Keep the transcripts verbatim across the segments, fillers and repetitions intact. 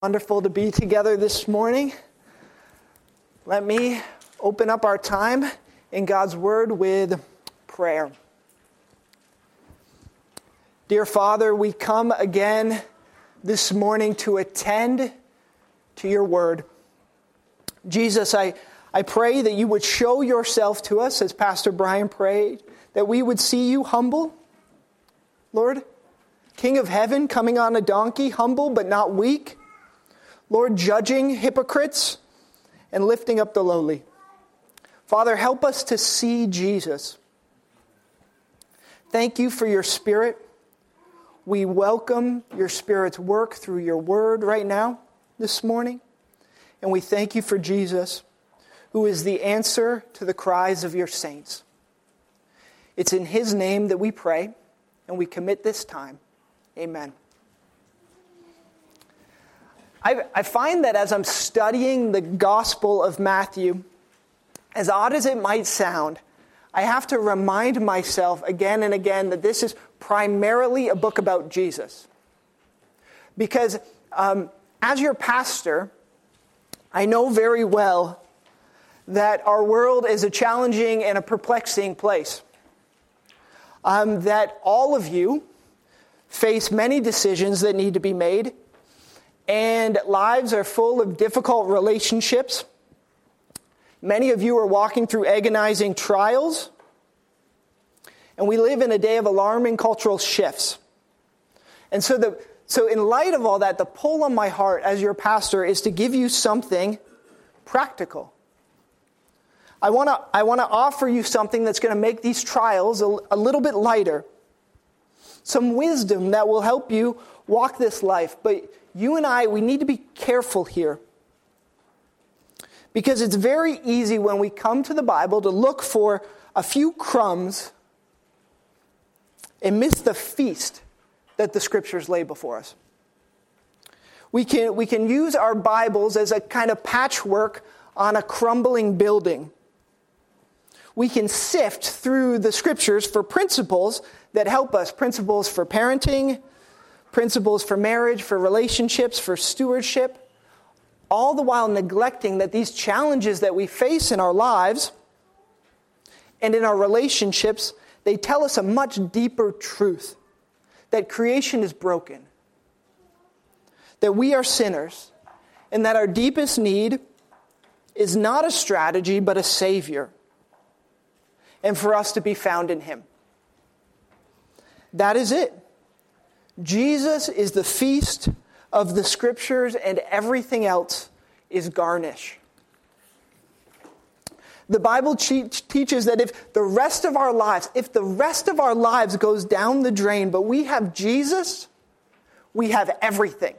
Wonderful to be together this morning. Let me open up our time in God's Word with prayer. Dear Father, we come again this morning to attend to your Word. Jesus, I, I pray that you would show yourself to us, as Pastor Brian prayed, that we would see you humble, Lord, King of heaven, coming on a donkey, humble but not weak, Lord, judging hypocrites and lifting up the lowly. Father, help us to see Jesus. Thank you for your Spirit. We welcome your Spirit's work through your word right now, this morning. And we thank you for Jesus, who is the answer to the cries of your saints. It's in his name that we pray, and we commit this time. Amen. I, I find that as I'm studying the Gospel of Matthew, as odd as it might sound, I have to remind myself again and again that this is primarily a book about Jesus. Because um, as your pastor, I know very well that our world is a challenging and a perplexing place. Um, that all of you face many decisions that need to be made, and lives are full of difficult relationships. Many of you are walking through agonizing trials. And we live in a day of alarming cultural shifts. And so, the, so in light of all that, the pull on my heart as your pastor is to give you something practical. I want to I want to offer you something that's going to make these trials a, a little bit lighter. Some wisdom that will help you walk this life. But you and I, we need to be careful here. Because it's very easy when we come to the Bible to look for a few crumbs and miss the feast that the Scriptures lay before us. We can, we can use our Bibles as a kind of patchwork on a crumbling building. We can sift through the Scriptures for principles that help us. Principles for parenting, principles for marriage, for relationships, for stewardship, all the while neglecting that these challenges that we face in our lives and in our relationships, they tell us a much deeper truth, that creation is broken, that we are sinners, and that our deepest need is not a strategy but a Savior, and for us to be found in him. That is it. Jesus is the feast of the Scriptures, and everything else is garnish. The Bible che- teaches that if the rest of our lives, if the rest of our lives goes down the drain, but we have Jesus, we have everything.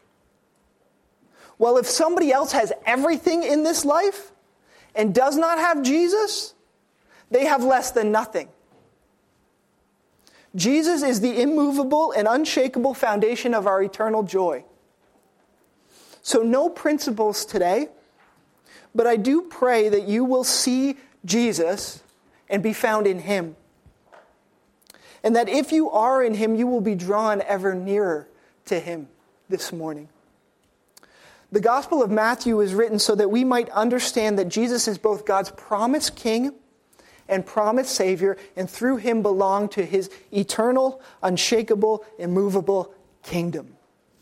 Well, if somebody else has everything in this life and does not have Jesus, they have less than nothing. Jesus is the immovable and unshakable foundation of our eternal joy. So no principles today, but I do pray that you will see Jesus and be found in him. And that if you are in him, you will be drawn ever nearer to him this morning. The Gospel of Matthew is written so that we might understand that Jesus is both God's promised King and promised Savior, and through him belong to his eternal, unshakable, immovable kingdom.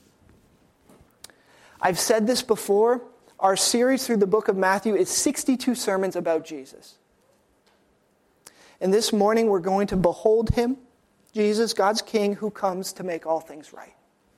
I've said this before. Our series through the book of Matthew is sixty-two sermons about Jesus. And this morning we're going to behold him, Jesus, God's King, who comes to make all things right.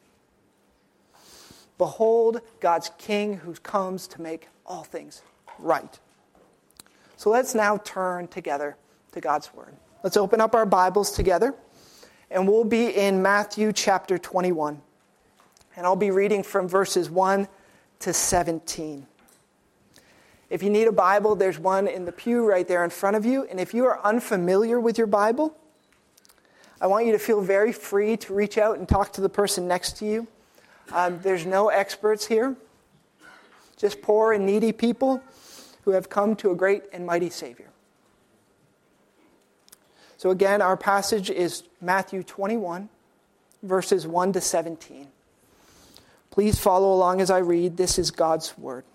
Behold God's King who comes to make all things right. So let's now turn together to God's Word. Let's open up our Bibles together, and we'll be in Matthew chapter twenty-one. And I'll be reading from verses one to seventeen. If you need a Bible, there's one in the pew right there in front of you. And if you are unfamiliar with your Bible, I want you to feel very free to reach out and talk to the person next to you. Um, there's no experts here, just poor and needy people who have come to a great and mighty Savior. So again, our passage is Matthew twenty-one, verses one to seventeen. Please follow along as I read. This is God's word.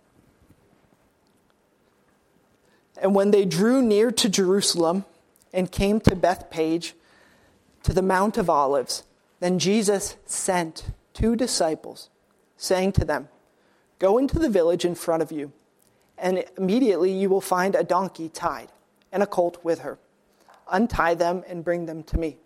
And when they drew near to Jerusalem and came to Bethphage, to the Mount of Olives, then Jesus sent two disciples, saying to them, "Go into the village in front of you, and immediately you will find a donkey tied and a colt with her. Untie them and bring them to me.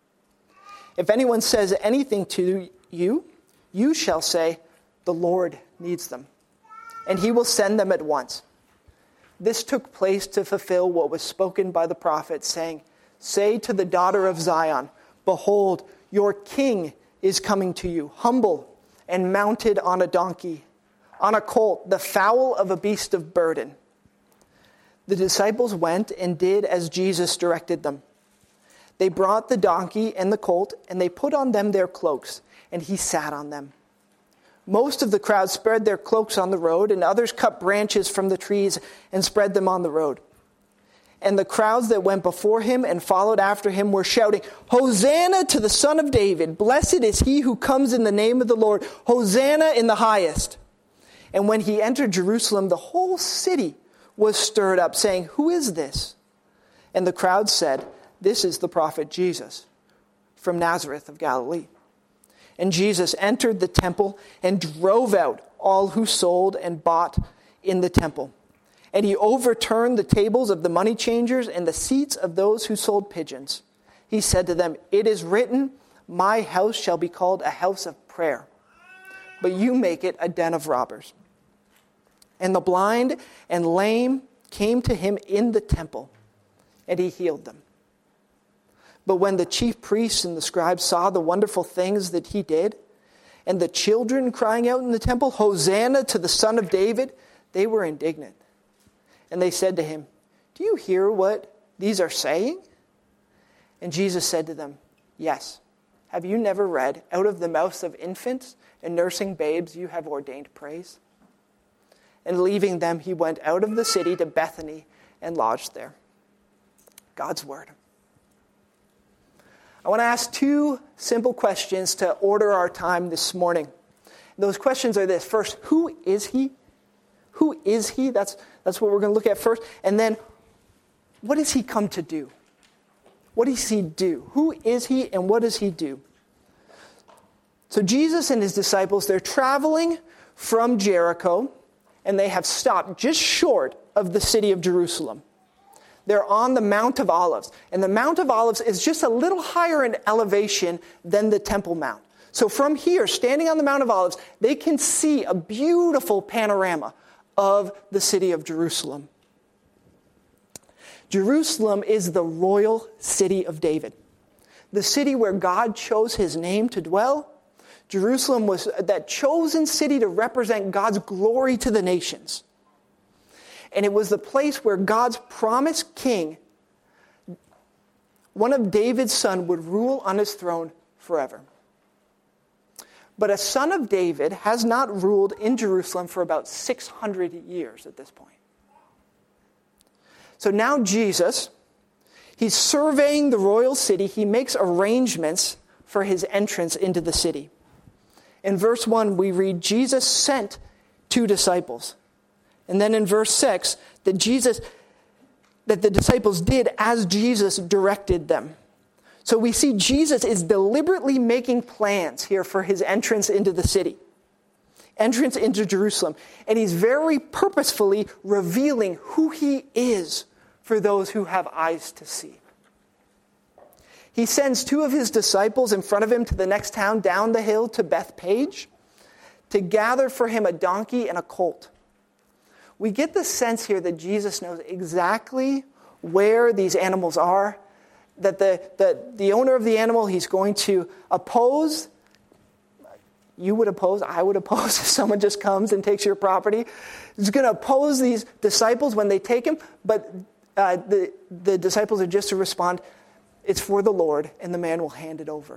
If anyone says anything to you, you shall say, 'The Lord needs them,' and he will send them at once." This took place to fulfill what was spoken by the prophet, saying, "Say to the daughter of Zion, behold, your king is coming to you, humble and mounted on a donkey, on a colt, the foal of a beast of burden." The disciples went and did as Jesus directed them. They brought the donkey and the colt, and they put on them their cloaks, and he sat on them. Most of the crowd spread their cloaks on the road, and others cut branches from the trees and spread them on the road. And the crowds that went before him and followed after him were shouting, "Hosanna to the Son of David! Blessed is he who comes in the name of the Lord! Hosanna in the highest!" And when he entered Jerusalem, the whole city was stirred up, saying, "Who is this?" And the crowd said, "This is the prophet Jesus from Nazareth of Galilee." And Jesus entered the temple and drove out all who sold and bought in the temple. And he overturned the tables of the money changers and the seats of those who sold pigeons. He said to them, "It is written, 'My house shall be called a house of prayer,' but you make it a den of robbers." And the blind and lame came to him in the temple, and he healed them. But when the chief priests and the scribes saw the wonderful things that he did, and the children crying out in the temple, "Hosanna to the Son of David," they were indignant. And they said to him, "Do you hear what these are saying?" And Jesus said to them, "Yes. Have you never read, 'Out of the mouths of infants and nursing babes you have ordained praise'?" And leaving them, he went out of the city to Bethany and lodged there. God's word. I want to ask two simple questions to order our time this morning. Those questions are this. First, who is he? Who is he? That's, that's what we're going to look at first. And then, what does he come to do? What does he do? Who is he and what does he do? So Jesus and his disciples, they're traveling from Jericho, and they have stopped just short of the city of Jerusalem. They're on the Mount of Olives. And the Mount of Olives is just a little higher in elevation than the Temple Mount. So from here, standing on the Mount of Olives, they can see a beautiful panorama of the city of Jerusalem. Jerusalem is the royal city of David, the city where God chose his name to dwell. Jerusalem was that chosen city to represent God's glory to the nations. And it was the place where God's promised king, one of David's sons, would rule on his throne forever. But a son of David has not ruled in Jerusalem for about six hundred years at this point. So now Jesus, he's surveying the royal city. He makes arrangements for his entrance into the city. In verse one, we read, Jesus sent two disciples. And then in verse six, that Jesus, that the disciples did as Jesus directed them. So we see Jesus is deliberately making plans here for his entrance into the city, entrance into Jerusalem. And he's very purposefully revealing who he is for those who have eyes to see. He sends two of his disciples in front of him to the next town down the hill to Bethphage to gather for him a donkey and a colt. We get the sense here that Jesus knows exactly where these animals are, that the, the, the owner of the animal, he's going to oppose. You would oppose, I would oppose if someone just comes and takes your property. He's going to oppose these disciples when they take him, but uh, the, the disciples are just to respond, "It's for the Lord," and the man will hand it over.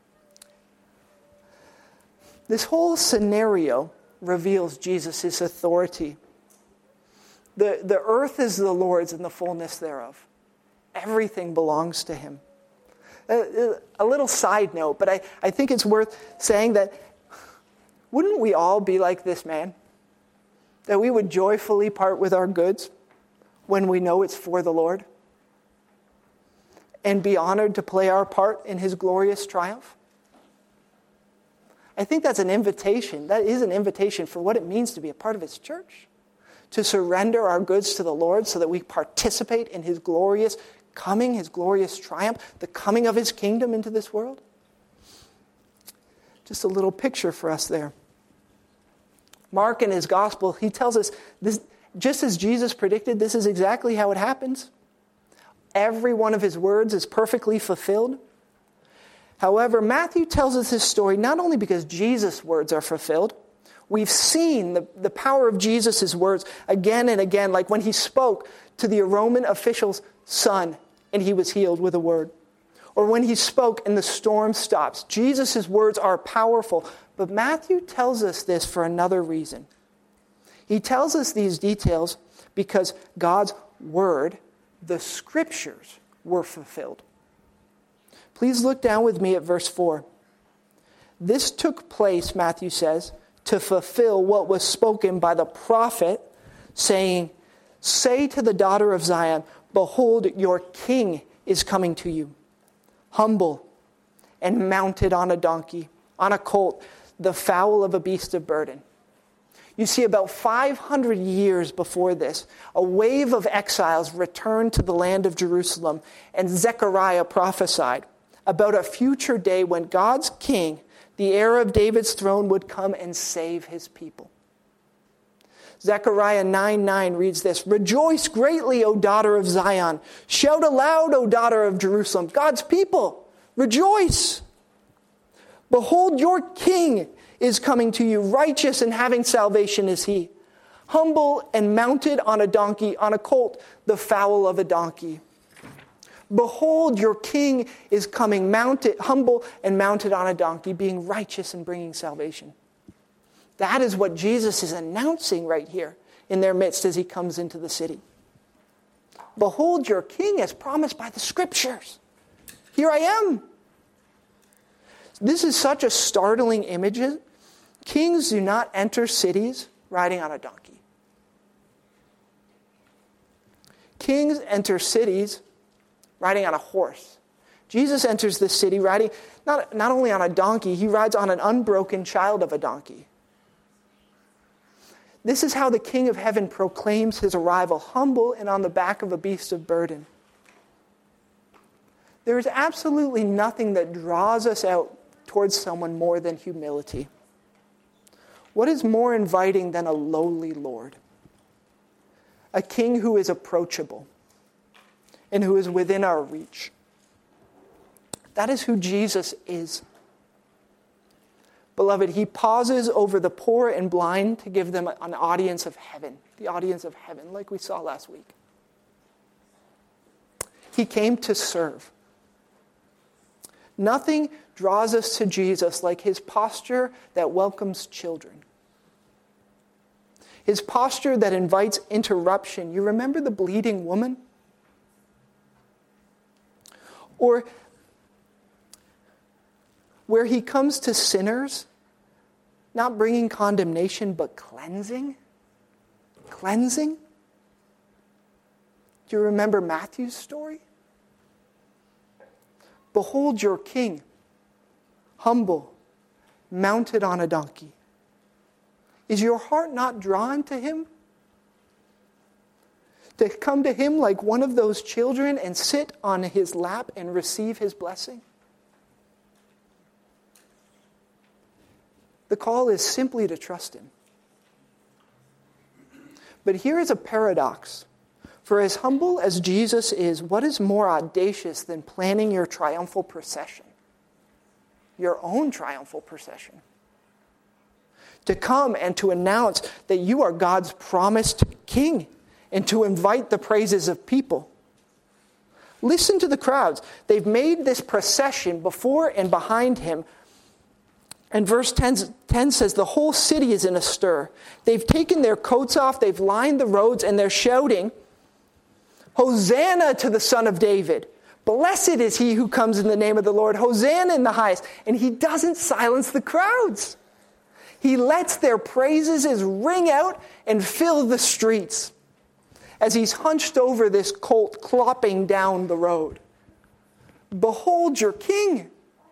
This whole scenario reveals Jesus' authority. The, the earth is the Lord's and the fullness thereof. Everything belongs to him. A, a little side note, but I, I think it's worth saying that Wouldn't we all be like this man? That we would joyfully part with our goods when we know it's for the Lord? And be honored to play our part in his glorious triumph? I think that's an invitation. That is an invitation for what it means to be a part of his church. To surrender our goods to the Lord so that we participate in his glorious coming, his glorious triumph, the coming of his kingdom into this world. Just a little picture for us there. Mark in his gospel, he tells us, this, just as Jesus predicted, this is exactly how it happens. Every one of his words is perfectly fulfilled. However, Matthew tells us this story not only because Jesus' words are fulfilled. We've seen the, the power of Jesus' words again and again, like when he spoke to the Roman official's son and he was healed with a word. Or when he spoke and the storm stops. Jesus' words are powerful. But Matthew tells us this for another reason. He tells us these details because God's word, the scriptures, were fulfilled. Please look down with me at verse four. This took place, Matthew says, to fulfill what was spoken by the prophet, saying, "Say to the daughter of Zion, behold, your king is coming to you, humble and mounted on a donkey, on a colt, the foal of a beast of burden." You see, about five hundred years before this, a wave of exiles returned to the land of Jerusalem, and Zechariah prophesied about a future day when God's king, the heir of David's throne, would come and save his people. Zechariah nine nine reads this, "Rejoice greatly, O daughter of Zion. Shout aloud, O daughter of Jerusalem." God's people, rejoice. "Behold, your king is coming to you. Righteous and having salvation is he. Humble and mounted on a donkey, on a colt, the foal of a donkey." Behold, your king is coming, mounted, humble and mounted on a donkey, being righteous and bringing salvation. That is what Jesus is announcing right here in their midst as he comes into the city. Behold, your king as promised by the scriptures. Here I am. This is such a startling image. Kings do not enter cities riding on a donkey. Kings enter cities riding on a horse. Jesus enters this city riding not, not only on a donkey, he rides on an unbroken child of a donkey. This is how the King of Heaven proclaims his arrival, humble and on the back of a beast of burden. There is absolutely nothing that draws us out towards someone more than humility. What is more inviting than a lowly Lord? A king who is approachable and who is within our reach. That is who Jesus is. Beloved, he pauses over the poor and blind to give them an audience of heaven, the audience of heaven, like we saw last week. He came to serve. Nothing draws us to Jesus like his posture that welcomes children. His posture that invites interruption. You remember the bleeding woman? Or where he comes to sinners, not bringing condemnation, but cleansing. Cleansing. Do you remember Matthew's story? Behold your king, humble, mounted on a donkey. Is your heart not drawn to him? To come to him like one of those children and sit on his lap and receive his blessing? The call is simply to trust him. But here is a paradox. For as humble as Jesus is, what is more audacious than planning your triumphal procession? Your own triumphal procession. To come and to announce that you are God's promised king and to invite the praises of people. Listen to the crowds. They've made this procession before and behind him. And verse ten, ten says, the whole city is in a stir. They've taken their coats off, they've lined the roads, and they're shouting, Hosanna to the Son of David. Blessed is he who comes in the name of the Lord. Hosanna in the highest. And he doesn't silence the crowds. He lets their praises ring out and fill the streets as he's hunched over this colt clopping down the road. Behold your king.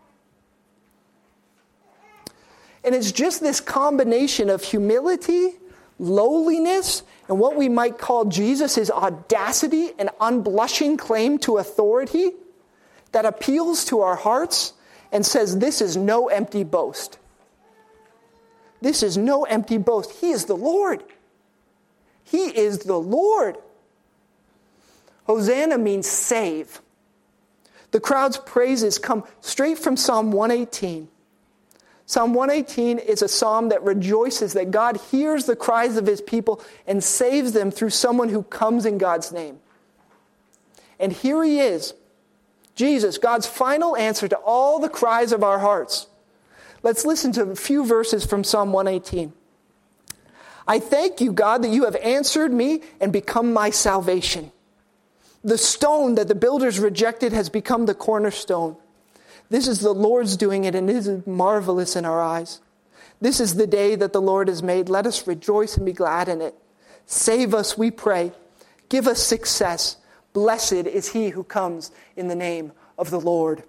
And it's just this combination of humility, lowliness, and what we might call Jesus' audacity and unblushing claim to authority that appeals to our hearts and says, this is no empty boast. This is no empty boast. He is the Lord. He is the Lord. Hosanna means save. The crowd's praises come straight from Psalm one eighteen. Psalm one eighteen is a psalm that rejoices that God hears the cries of his people and saves them through someone who comes in God's name. And here he is, Jesus, God's final answer to all the cries of our hearts. Let's listen to a few verses from Psalm one eighteen. I thank you, God, that you have answered me and become my salvation. The stone that the builders rejected has become the cornerstone. This is the Lord's doing it, and it is marvelous in our eyes. This is the day that the Lord has made. Let us rejoice and be glad in it. Save us, we pray. Give us success. Blessed is he who comes in the name of the Lord.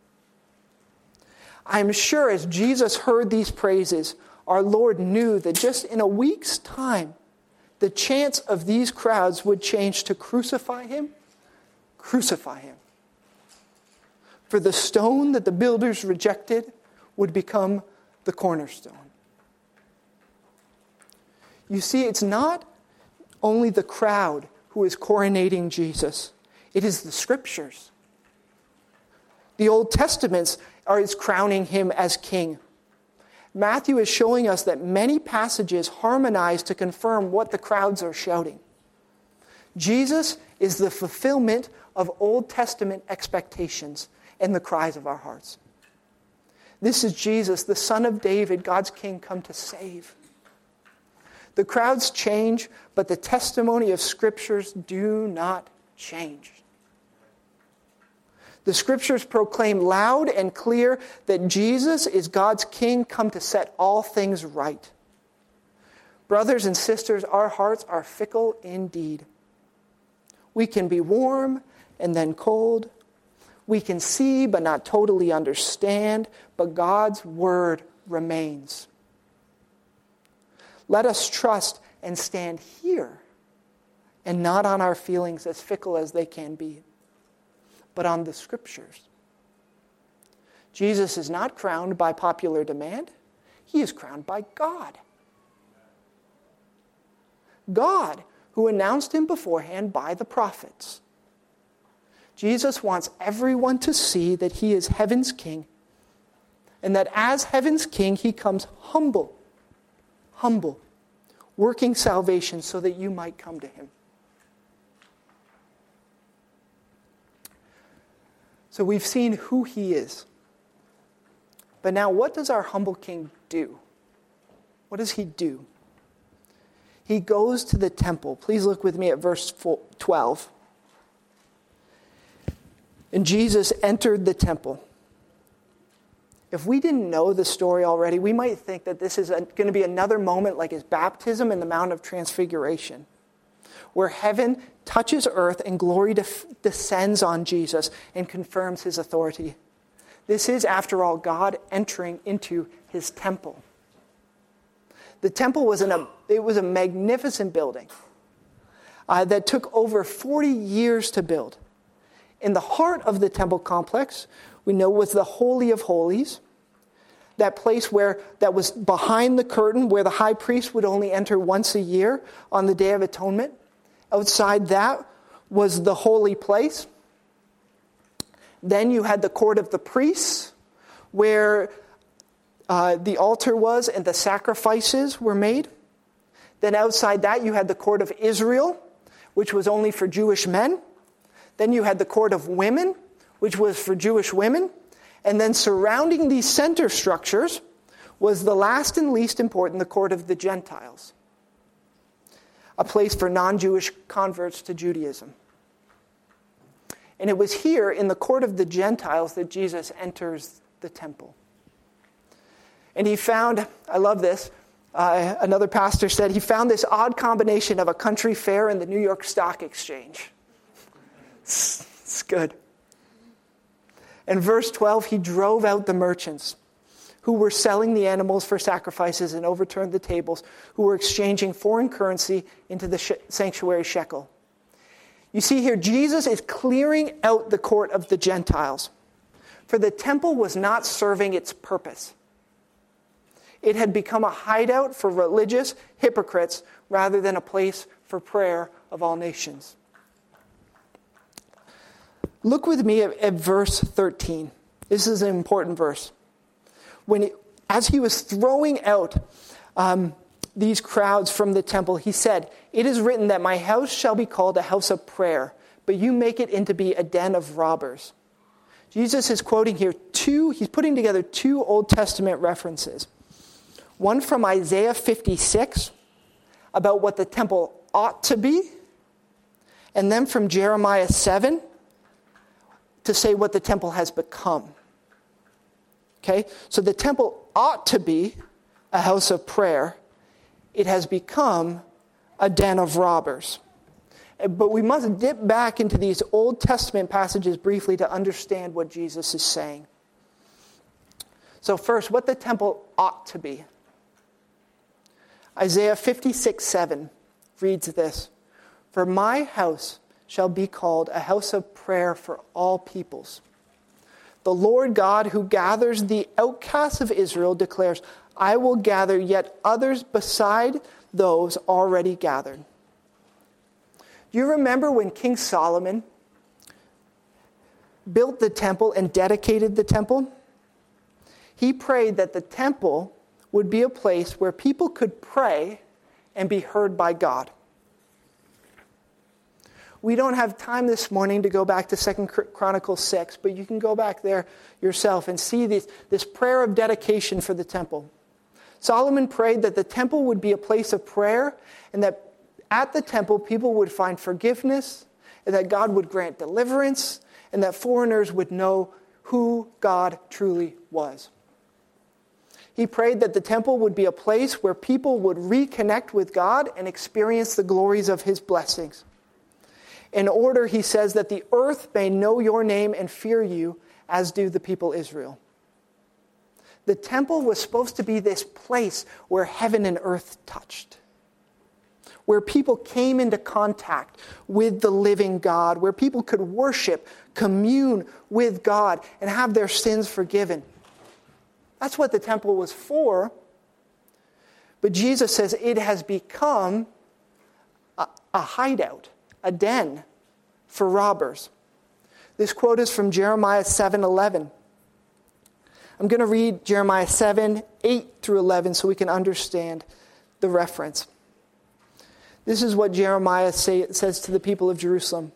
I'm sure as Jesus heard these praises, our Lord knew that just in a week's time, the chance of these crowds would change to crucify him, crucify him. For the stone that the builders rejected would become the cornerstone. You see, it's not only the crowd who is coronating Jesus. It is the Scriptures. The Old Testament are is crowning him as king. Matthew is showing us that many passages harmonize to confirm what the crowds are shouting. Jesus is the fulfillment of Old Testament expectations and the cries of our hearts. This is Jesus, the Son of David, God's King, come to save. The crowds change, but the testimony of Scriptures do not change. The Scriptures proclaim loud and clear that Jesus is God's King, come to set all things right. Brothers and sisters, our hearts are fickle indeed. We can be warm and then cold. We can see but not totally understand, but God's word remains. Let us trust and stand here and not on our feelings, as fickle as they can be, but on the Scriptures. Jesus is not crowned by popular demand. He is crowned by God. God, who announced him beforehand by the prophets. Jesus wants everyone to see that he is heaven's king, and that as heaven's king, he comes humble, humble, working salvation so that you might come to him. So we've seen who he is. But now, what does our humble king do? What does he do? He goes to the temple. Please look with me at verse twelve. And Jesus entered the temple. If we didn't know the story already, we might think that this is going to be another moment like his baptism in the Mount of Transfiguration, where heaven touches earth and glory def- descends on Jesus and confirms his authority. This is, after all, God entering into his temple. The temple was, an, a, it was a magnificent building uh, that took over forty years to build. In the heart of the temple complex, we know was the Holy of Holies, that place where that was behind the curtain, where the high priest would only enter once a year on the Day of Atonement. Outside that was the holy place. Then you had the court of the priests, where uh, the altar was and the sacrifices were made. Then outside that you had the court of Israel, which was only for Jewish men. Then you had the court of women, which was for Jewish women. And then surrounding these center structures was the last and least important, the court of the Gentiles, a place for non-Jewish converts to Judaism. And it was here in the court of the Gentiles that Jesus enters the temple. And he found, I love this, uh, another pastor said he found this odd combination of a country fair and the New York Stock Exchange. It's, it's good. In verse twelve, he drove out the merchants who were selling the animals for sacrifices and overturned the tables, who were exchanging foreign currency into the sh- sanctuary shekel. You see here, Jesus is clearing out the court of the Gentiles. For the temple was not serving its purpose. It had become a hideout for religious hypocrites rather than a place for prayer of all nations. Look with me at, at verse thirteen. This is an important verse. When he, as he was throwing out um, these crowds from the temple, he said, "It is written that my house shall be called a house of prayer, but you make it into be a den of robbers." Jesus is quoting here two, he's putting together two Old Testament references. One from Isaiah fifty-six, about what the temple ought to be, and then from Jeremiah seven, to say what the temple has become. Okay, so the temple ought to be a house of prayer. It has become a den of robbers. But we must dip back into these Old Testament passages briefly to understand what Jesus is saying. So first, what the temple ought to be. Isaiah fifty-six seven reads this, "For my house shall be called a house of prayer for all peoples. The Lord God who gathers the outcasts of Israel declares, I will gather yet others beside those already gathered." Do you remember when King Solomon built the temple and dedicated the temple? He prayed that the temple would be a place where people could pray and be heard by God. We don't have time this morning to go back to Second Chronicles six, but you can go back there yourself and see this, this prayer of dedication for the temple. Solomon prayed that the temple would be a place of prayer, and that at the temple people would find forgiveness, and that God would grant deliverance, and that foreigners would know who God truly was. He prayed that the temple would be a place where people would reconnect with God and experience the glories of his blessings. In order, he says, that the earth may know your name and fear you, as do the people Israel. The temple was supposed to be this place where heaven and earth touched, where people came into contact with the living God, where people could worship, commune with God, and have their sins forgiven. That's what the temple was for. But Jesus says it has become a, a hideout, a den for robbers. This quote is from Jeremiah seven eleven. I'm going to read Jeremiah seven, eight through eleven so we can understand the reference. This is what Jeremiah say, says to the people of Jerusalem.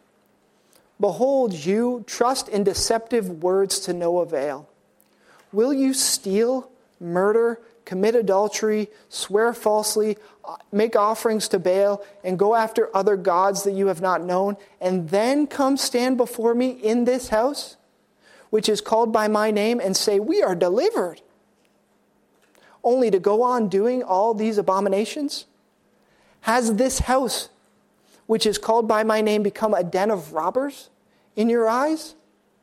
"Behold, you trust in deceptive words to no avail. Will you steal, murder, commit adultery, swear falsely, make offerings to Baal, and go after other gods that you have not known, and then come stand before me in this house, which is called by my name, and say, we are delivered, only to go on doing all these abominations? Has this house, which is called by my name, become a den of robbers in your eyes?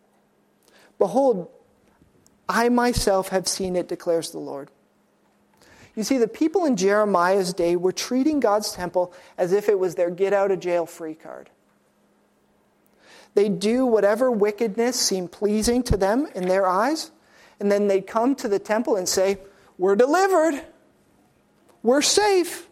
Behold, I myself have seen it, declares the Lord." You see, the people in Jeremiah's day were treating God's temple as if it was their get-out-of-jail-free card. They'd do whatever wickedness seemed pleasing to them in their eyes, and then they'd come to the temple and say, we're delivered. We're safe.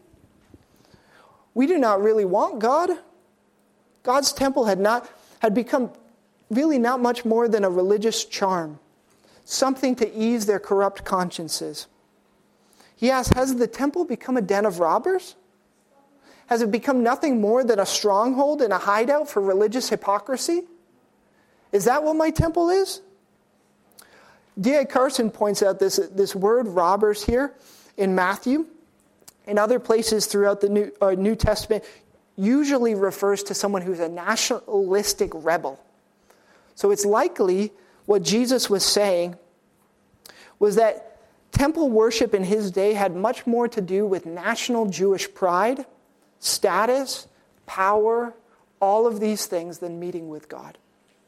We do not really want God. God's temple had not had become really not much more than a religious charm, something to ease their corrupt consciences. He asks, has the temple become a den of robbers? Has it become nothing more than a stronghold and a hideout for religious hypocrisy? Is that what my temple is? D A Carson points out this, this word robbers here in Matthew and other places throughout the New, uh, New Testament usually refers to someone who's a nationalistic rebel. So it's likely what Jesus was saying was that Temple worship in his day had much more to do with national Jewish pride, status, power, all of these things than meeting with God.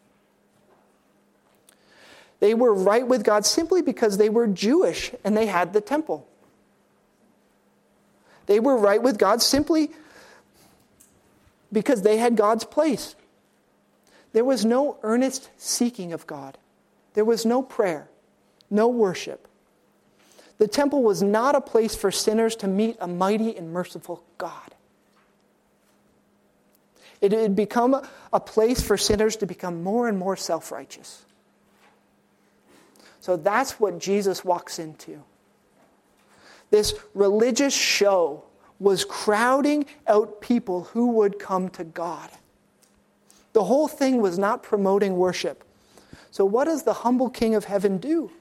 They were right with God simply because they were Jewish and they had the temple. They were right with God simply because they had God's place. There was no earnest seeking of God. There was no prayer, no worship. The temple was not a place for sinners to meet a mighty and merciful God. It had become a place for sinners to become more and more self-righteous. So that's what Jesus walks into. This religious show was crowding out people who would come to God. The whole thing was not promoting worship. So what does the humble King of Heaven do?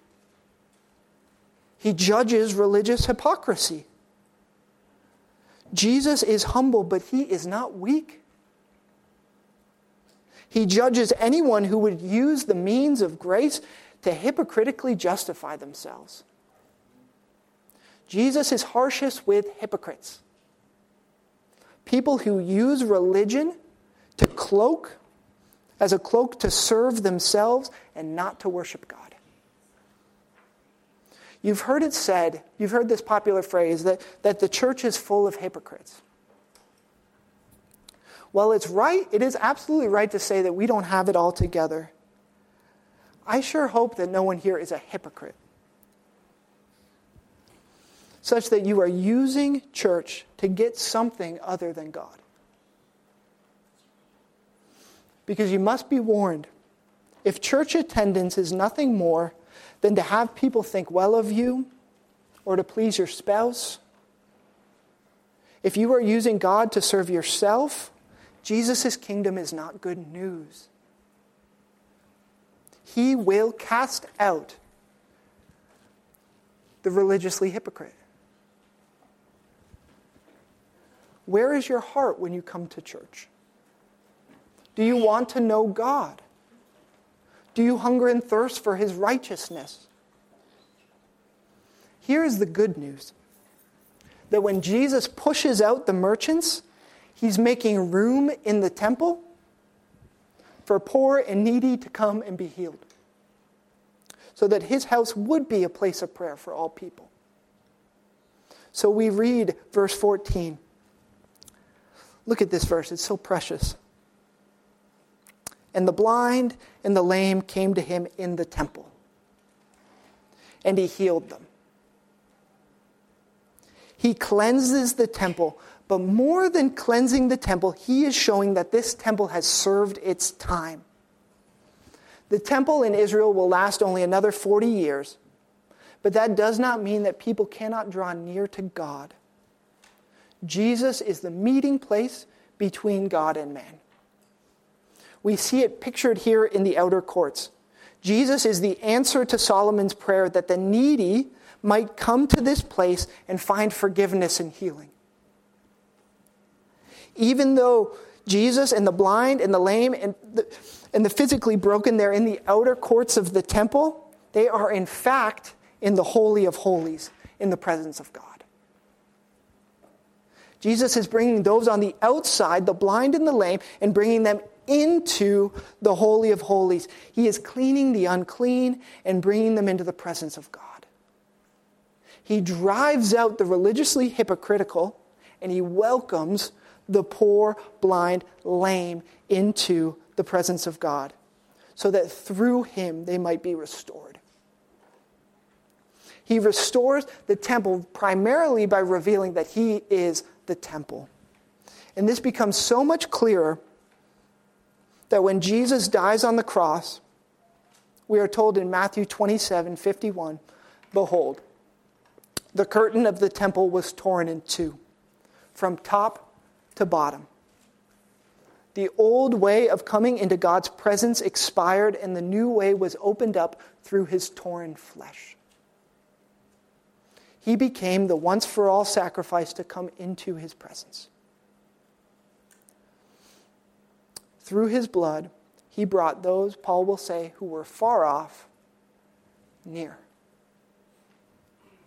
He judges religious hypocrisy. Jesus is humble, but he is not weak. He judges anyone who would use the means of grace to hypocritically justify themselves. Jesus is harshest with hypocrites. People who use religion to cloak, as a cloak to serve themselves and not to worship God. You've heard it said, you've heard this popular phrase, that, that the church is full of hypocrites. Well, it's right, it is absolutely right to say that we don't have it all together. I sure hope that no one here is a hypocrite, such that you are using church to get something other than God. Because you must be warned, if church attendance is nothing more than to have people think well of you or to please your spouse, if you are using God to serve yourself, Jesus' kingdom is not good news. He will cast out the religiously hypocrite. Where is your heart when you come to church? Do you want to know God? Do you hunger and thirst for his righteousness? Here is the good news. That when Jesus pushes out the merchants, he's making room in the temple for poor and needy to come and be healed. So that his house would be a place of prayer for all people. So we read verse fourteen. Look at this verse, it's so precious. And the blind and the lame came to him in the temple, and he healed them. He cleanses the temple, but more than cleansing the temple, he is showing that this temple has served its time. The temple in Israel will last only another forty years, but that does not mean that people cannot draw near to God. Jesus is the meeting place between God and man. We see it pictured here in the outer courts. Jesus is the answer to Solomon's prayer that the needy might come to this place and find forgiveness and healing. Even though Jesus and the blind and the lame and the, and the physically broken, they're in the outer courts of the temple, they are in fact in the Holy of Holies, in the presence of God. Jesus is bringing those on the outside, the blind and the lame, and bringing them into the Holy of Holies. He is cleaning the unclean and bringing them into the presence of God. He drives out the religiously hypocritical, and he welcomes the poor, blind, lame into the presence of God, so that through him they might be restored. He restores the temple primarily by revealing that he is the temple. And this becomes so much clearer that when Jesus dies on the cross, we are told in Matthew twenty-seven fifty-one, behold, the curtain of the temple was torn in two, from top to bottom. The old way of coming into God's presence expired, and the new way was opened up through his torn flesh. He became the once-for-all sacrifice to come into his presence. Through his blood, he brought those, Paul will say, who were far off, near.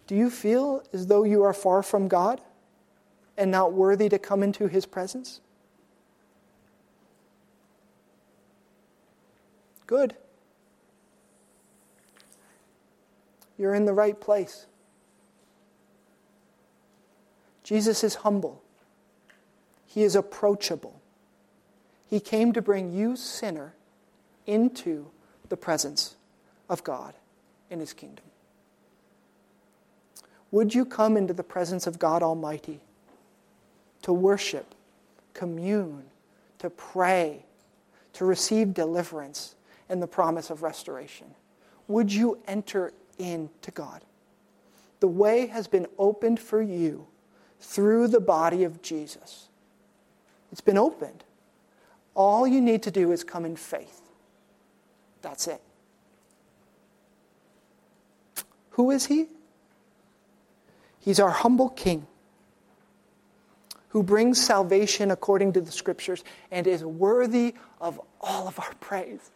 Do you feel as though you are far from God and not worthy to come into his presence? Good. You're in the right place. Jesus is humble. He is approachable. He came to bring you, sinner, into the presence of God in his kingdom. Would you come into the presence of God Almighty to worship, commune, to pray, to receive deliverance and the promise of restoration? Would you enter into God? The way has been opened for you through the body of Jesus. It's been opened. All you need to do is come in faith. That's it. Who is he? He's our humble King who brings salvation according to the Scriptures and is worthy of all of our praise.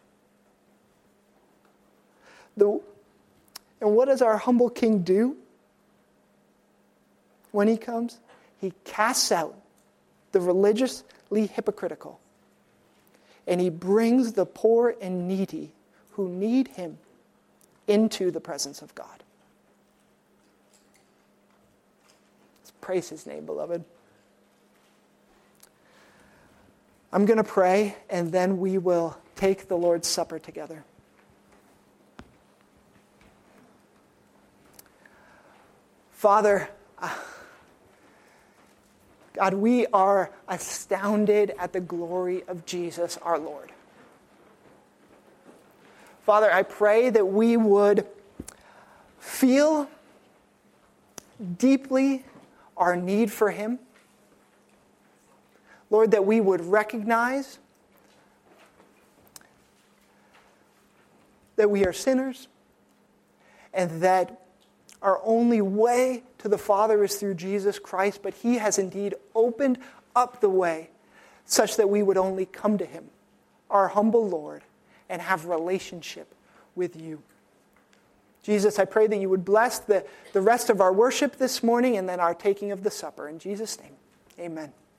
The, and what does our humble King do when he comes? He casts out the religiously hypocritical, and he brings the poor and needy who need him into the presence of God. Let's praise his name, beloved. I'm going to pray, and then we will take the Lord's Supper together. Father, uh, God, we are astounded at the glory of Jesus, our Lord. Father, I pray that we would feel deeply our need for him. Lord, that we would recognize that we are sinners and that our only way to the Father is through Jesus Christ, but he has indeed opened up the way such that we would only come to him, our humble Lord, and have relationship with you. Jesus, I pray that you would bless the, the rest of our worship this morning and then our taking of the supper. In Jesus' name, amen.